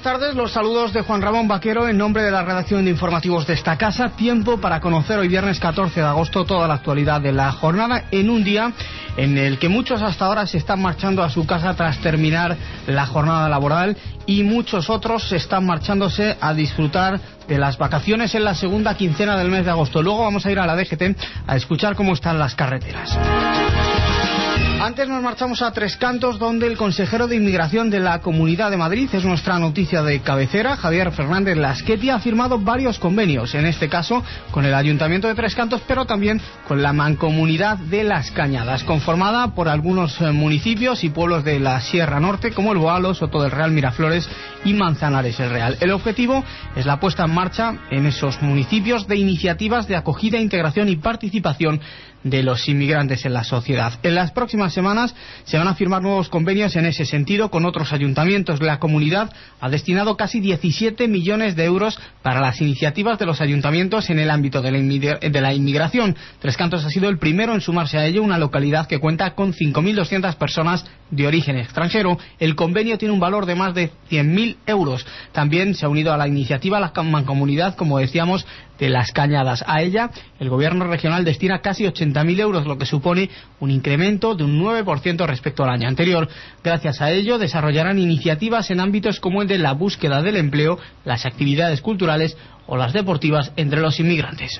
tardes, los saludos de Juan Ramón Vaquero en nombre de la redacción de informativos de esta casa. Tiempo para conocer hoy viernes 14 de agosto toda la actualidad de la jornada en un día en el que muchos hasta ahora se están marchando a su casa tras terminar la jornada laboral y muchos otros están marchándose a disfrutar de las vacaciones en la segunda quincena del mes de agosto. Luego vamos a ir a la DGT a escuchar cómo están las carreteras. Antes nos marchamos a Tres Cantos, donde el consejero de Inmigración de la Comunidad de Madrid, es nuestra noticia de cabecera, Javier Fernández Lasqueti, ha firmado varios convenios, en este caso con el Ayuntamiento de Tres Cantos, pero también con la Mancomunidad de Las Cañadas, conformada por algunos municipios y pueblos de la Sierra Norte, como El Boalo, Soto del Real, Miraflores y Manzanares el Real. El objetivo es la puesta en marcha en esos municipios de iniciativas de acogida, integración y participación de los inmigrantes en la sociedad. En las próximas semanas se van a firmar nuevos convenios en ese sentido con otros ayuntamientos. La comunidad ha destinado casi 17 millones de euros para las iniciativas de los ayuntamientos en el ámbito de la inmigración. Tres Cantos ha sido el primero en sumarse a ello, una localidad que cuenta con 5.200 personas de origen extranjero. El convenio tiene un valor de más de 100.000 euros. También se ha unido a la iniciativa la mancomunidad, como decíamos, de Las Cañadas. A ella el gobierno regional destina casi 80.000 euros, lo que supone un incremento de un 9% respecto al año anterior. Gracias a ello desarrollarán iniciativas en ámbitos como el de la búsqueda del empleo, las actividades culturales o las deportivas entre los inmigrantes.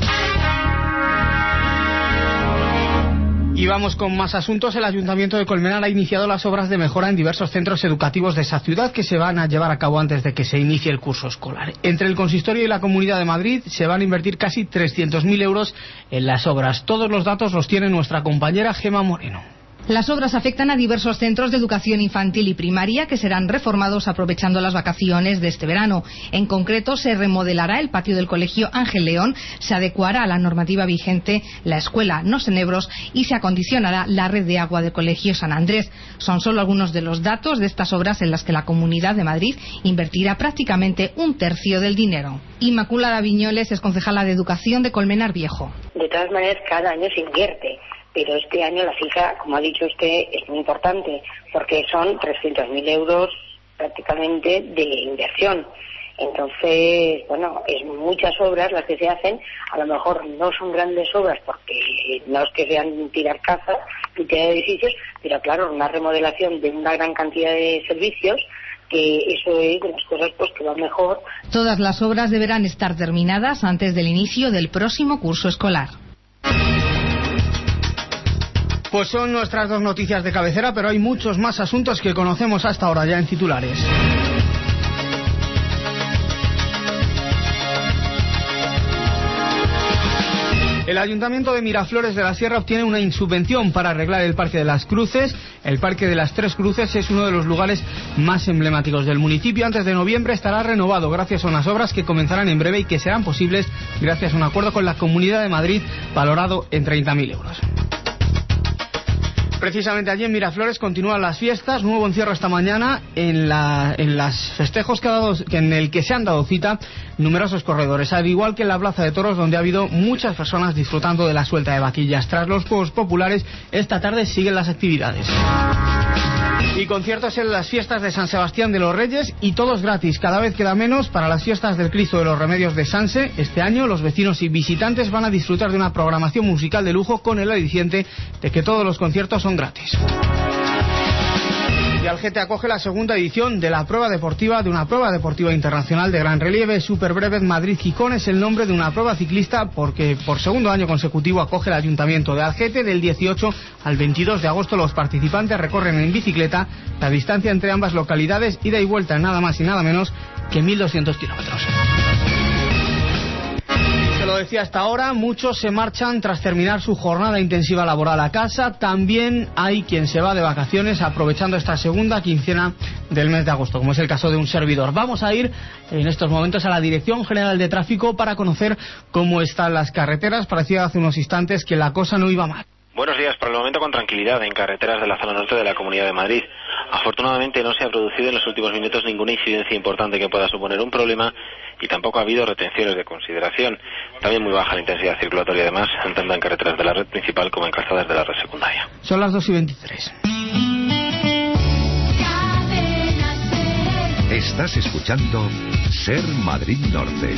Y vamos con más asuntos. El Ayuntamiento de Colmenar ha iniciado las obras de mejora en diversos centros educativos de esa ciudad que se van a llevar a cabo antes de que se inicie el curso escolar. Entre el Consistorio y la Comunidad de Madrid se van a invertir casi 300.000 euros en las obras. Todos los datos los tiene nuestra compañera Gemma Moreno. Las obras afectan a diversos centros de educación infantil y primaria que serán reformados aprovechando las vacaciones de este verano. En concreto, se remodelará el patio del Colegio Ángel León, se adecuará a la normativa vigente la escuela No Senebros y se acondicionará la red de agua del Colegio San Andrés. Son solo algunos de los datos de estas obras en las que la Comunidad de Madrid invertirá prácticamente un tercio del dinero. Inmaculada Viñoles es concejala de Educación de Colmenar Viejo. De todas maneras, cada año se invierte. Pero este año la cifra, como ha dicho usted, es muy importante, porque son 300.000 euros prácticamente de inversión. Entonces, bueno, es muchas obras las que se hacen. A lo mejor no son grandes obras porque no es que sean tirar casas y tirar edificios, pero claro, una remodelación de una gran cantidad de servicios, que eso es de las cosas pues que va mejor. Todas las obras deberán estar terminadas antes del inicio del próximo curso escolar. Pues son nuestras dos noticias de cabecera, pero hay muchos más asuntos que conocemos hasta ahora ya en titulares. El Ayuntamiento de Miraflores de la Sierra obtiene una subvención para arreglar el Parque de las Cruces. El Parque de las Tres Cruces es uno de los lugares más emblemáticos del municipio. Antes de noviembre estará renovado gracias a unas obras que comenzarán en breve y que serán posibles gracias a un acuerdo con la Comunidad de Madrid valorado en 30.000 euros. Precisamente allí en Miraflores continúan las fiestas, nuevo encierro esta mañana en los festejos en el que se han dado cita numerosos corredores, al igual que en la Plaza de Toros, donde ha habido muchas personas disfrutando de la suelta de vaquillas. Tras los Juegos Populares, esta tarde siguen las actividades. Y conciertos en las fiestas de San Sebastián de los Reyes, y todos gratis. Cada vez queda menos para las fiestas del Cristo de los Remedios de Sanse. Este año los vecinos y visitantes van a disfrutar de una programación musical de lujo con el aliciente de que todos los conciertos son gratis. Y Algete acoge la segunda edición de una prueba deportiva internacional de gran relieve. Super Brevet Madrid-Gijón es el nombre de una prueba ciclista porque por segundo año consecutivo acoge el Ayuntamiento de Algete. Del 18 al 22 de agosto los participantes recorren en bicicleta la distancia entre ambas localidades, ida y vuelta en nada más y nada menos que 1.200 kilómetros. Se lo decía hasta ahora, muchos se marchan tras terminar su jornada intensiva laboral a casa. También hay quien se va de vacaciones aprovechando esta segunda quincena del mes de agosto, como es el caso de un servidor. Vamos a ir en estos momentos a la Dirección General de Tráfico para conocer cómo están las carreteras. Parecía hace unos instantes que la cosa no iba mal. Buenos días. Por el momento con tranquilidad en carreteras de la zona norte de la Comunidad de Madrid. Afortunadamente no se ha producido en los últimos minutos ninguna incidencia importante que pueda suponer un problema y tampoco ha habido retenciones de consideración. También muy baja la intensidad circulatoria, además, tanto en carreteras de la red principal como en calzadas de la red secundaria. Son las 2:23. Estás escuchando Ser Madrid Norte.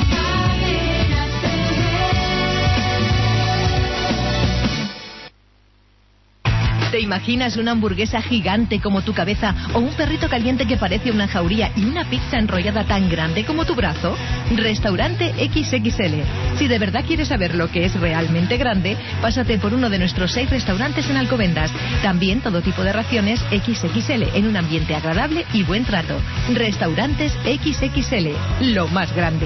¿Te imaginas una hamburguesa gigante como tu cabeza o un perrito caliente que parece una jauría y una pizza enrollada tan grande como tu brazo? Restaurante XXL. Si de verdad quieres saber lo que es realmente grande, pásate por uno de nuestros 6 restaurantes en Alcobendas. También todo tipo de raciones XXL en un ambiente agradable y buen trato. Restaurantes XXL. Lo más grande.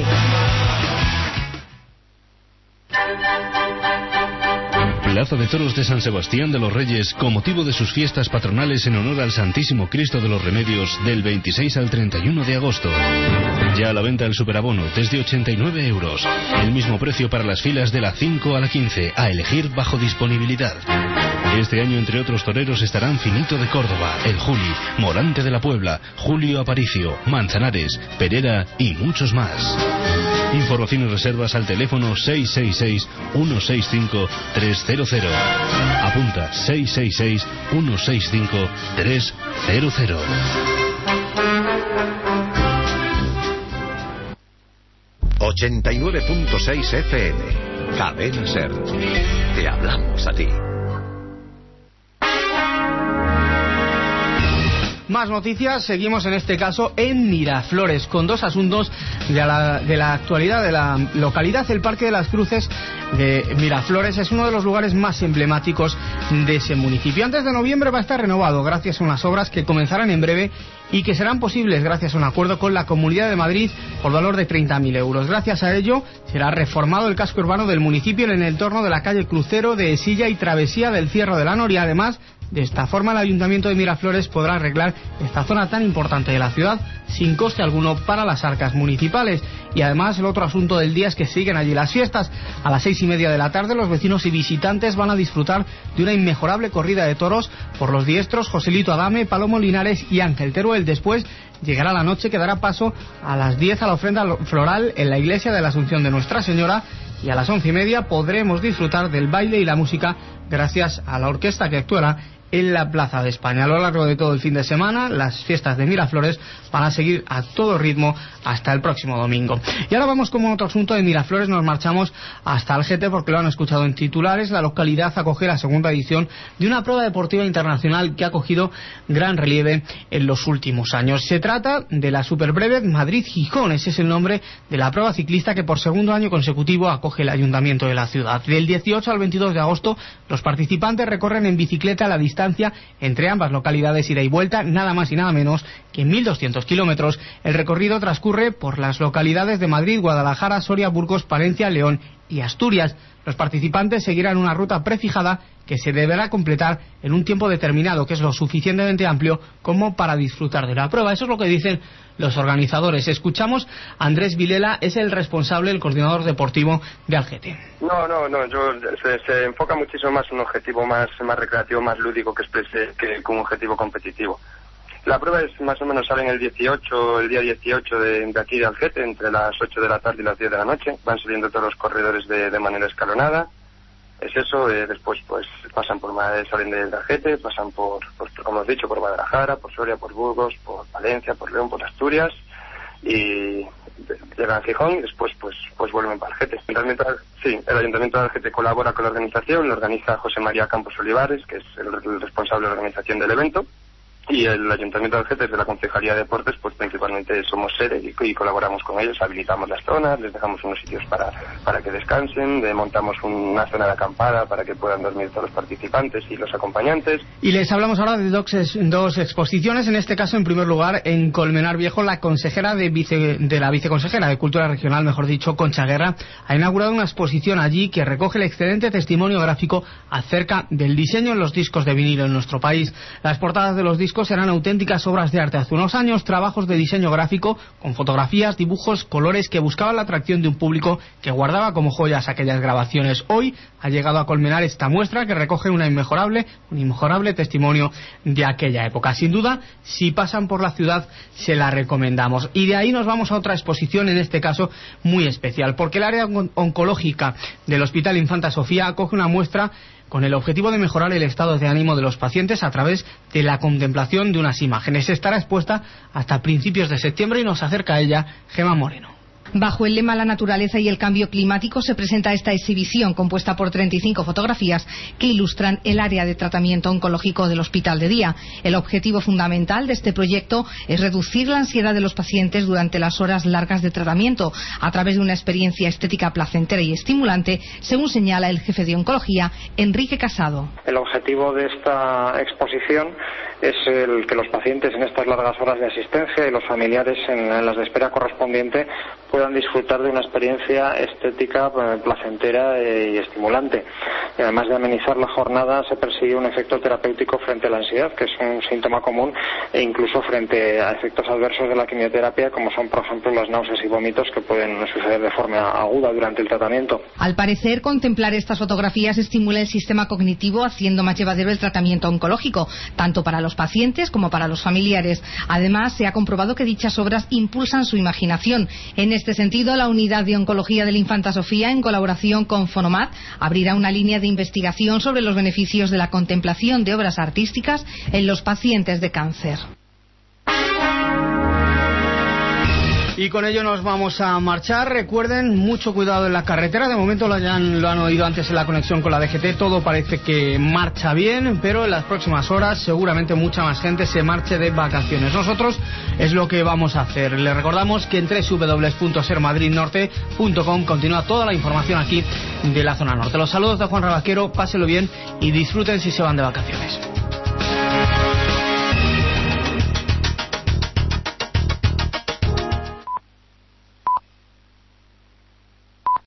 Plaza de Toros de San Sebastián de los Reyes, con motivo de sus fiestas patronales en honor al Santísimo Cristo de los Remedios, del 26 al 31 de agosto. Ya a la venta el superabono, desde 89 euros. El mismo precio para las filas de la 5 a la 15, a elegir bajo disponibilidad. Este año, entre otros toreros, estarán Finito de Córdoba, El Juli, Morante de la Puebla, Julio Aparicio, Manzanares, Perera y muchos más. Información y reservas al teléfono 666-165-300. Apunta 666-165-300. ...89.6 FM... Cadena Ser. Te hablamos a ti. Más noticias, seguimos en este caso en Miraflores, con 2 asuntos de la actualidad de la localidad. El Parque de las Cruces de Miraflores es uno de los lugares más emblemáticos de ese municipio. Antes de noviembre va a estar renovado gracias a unas obras que comenzarán en breve y que serán posibles gracias a un acuerdo con la Comunidad de Madrid por valor de 30.000 euros. Gracias a ello será reformado el casco urbano del municipio en el entorno de la calle Crucero, de Silla y Travesía del Cierro de la Noria. Además, de esta forma el Ayuntamiento de Miraflores podrá arreglar esta zona tan importante de la ciudad sin coste alguno para las arcas municipales. Y además, el otro asunto del día es que siguen allí las fiestas. A las 6:30 de la tarde los vecinos y visitantes van a disfrutar de una inmejorable corrida de toros por los diestros Joselito Adame, Palomo Linares y Ángel Teruel. Después llegará la noche que dará paso a las 10 a la ofrenda floral en la iglesia de la Asunción de Nuestra Señora, y a las 11:30 podremos disfrutar del baile y la música gracias a la orquesta que actuará en la Plaza de España. A lo largo de todo el fin de semana, las fiestas de Miraflores van a seguir a todo ritmo hasta el próximo domingo. Y ahora vamos con otro asunto de Miraflores. Nos marchamos hasta Algete, porque lo han escuchado en titulares. La localidad acoge la segunda edición de una prueba deportiva internacional que ha cogido gran relieve en los últimos años. Se trata de la Superbrevet Madrid-Gijón. Ese es el nombre de la prueba ciclista que por segundo año consecutivo acoge el Ayuntamiento de la ciudad. Del 18 al 22 de agosto, los participantes recorren en bicicleta la distancia entre ambas localidades, ida y vuelta, nada más y nada menos que 1.200 kilómetros. El recorrido transcurre por las localidades de Madrid, Guadalajara, Soria, Burgos, Palencia, León y Asturias. Los participantes seguirán una ruta prefijada que se deberá completar en un tiempo determinado, que es lo suficientemente amplio como para disfrutar de la prueba. Eso es lo que dicen los organizadores. Escuchamos a Andrés Vilela, es el responsable, el coordinador deportivo de Algete. No, se enfoca muchísimo más en un objetivo más recreativo, más lúdico que un objetivo competitivo. La prueba es más o menos, sale en el día 18 de aquí de Algete, entre las 8 de la tarde y las 10 de la noche. Van subiendo todos los corredores de manera escalonada. Es eso, después pues pasan salen de Algete, pasan por, como hemos dicho, por Guadalajara, por Soria, por Burgos, por Valencia, por León, por Asturias, y llegan a Gijón y después pues vuelven para Algete. El Ayuntamiento de Algete colabora con la organización, lo organiza José María Campos Olivares, que es el responsable de la organización del evento. Y el Ayuntamiento de Algete, desde la Concejalía de Deportes, pues principalmente somos sede y colaboramos con ellos, habilitamos las zonas, les dejamos unos sitios para que descansen, montamos una zona de acampada para que puedan dormir todos los participantes y los acompañantes. Y les hablamos ahora de dos exposiciones, en este caso, en primer lugar, en Colmenar Viejo, la consejera de la viceconsejera de Cultura Regional, mejor dicho, Concha Guerra, ha inaugurado una exposición allí que recoge el excelente testimonio gráfico acerca del diseño en los discos de vinilo en nuestro país. Las portadas de los discos serán auténticas obras de arte. Hace unos años, trabajos de diseño gráfico con fotografías, dibujos, colores que buscaban la atracción de un público que guardaba como joyas aquellas grabaciones. Hoy ha llegado a Colmenar esta muestra que recoge un inmejorable testimonio de aquella época. Sin duda, si pasan por la ciudad, se la recomendamos. Y de ahí nos vamos a otra exposición, en este caso muy especial, porque el área oncológica del Hospital Infanta Sofía acoge una muestra con el objetivo de mejorar el estado de ánimo de los pacientes a través de la contemplación elaboración de unas imágenes. Estará expuesta hasta principios de septiembre y nos acerca a ella Gemma Moreno. Bajo el lema La naturaleza y el cambio climático se presenta esta exhibición compuesta por 35 fotografías que ilustran el área de tratamiento oncológico del Hospital de Día. El objetivo fundamental de este proyecto es reducir la ansiedad de los pacientes durante las horas largas de tratamiento a través de una experiencia estética placentera y estimulante, según señala el jefe de oncología, Enrique Casado. El objetivo de esta exposición es el que los pacientes en estas largas horas de asistencia y los familiares en las de espera correspondiente puedan disfrutar de una experiencia estética placentera y estimulante. Y además de amenizar la jornada, se persigue un efecto terapéutico frente a la ansiedad, que es un síntoma común, e incluso frente a efectos adversos de la quimioterapia, como son, por ejemplo, las náuseas y vómitos que pueden suceder de forma aguda durante el tratamiento. Al parecer, contemplar estas fotografías estimula el sistema cognitivo, haciendo más llevadero el tratamiento oncológico, tanto para los pacientes como para los familiares. Además, se ha comprobado que dichas obras impulsan su imaginación. En este sentido, la Unidad de Oncología de la Infanta Sofía, en colaboración con Fonomat, abrirá una línea de investigación sobre los beneficios de la contemplación de obras artísticas en los pacientes de cáncer. Y con ello nos vamos a marchar. Recuerden, mucho cuidado en la carretera. De momento lo han oído antes en la conexión con la DGT. Todo parece que marcha bien, pero en las próximas horas seguramente mucha más gente se marche de vacaciones. Nosotros es lo que vamos a hacer. Les recordamos que en www.sermadridnorte.com continúa toda la información aquí de la zona norte. Los saludos de Juan Rabaquero, pásenlo bien y disfruten si se van de vacaciones.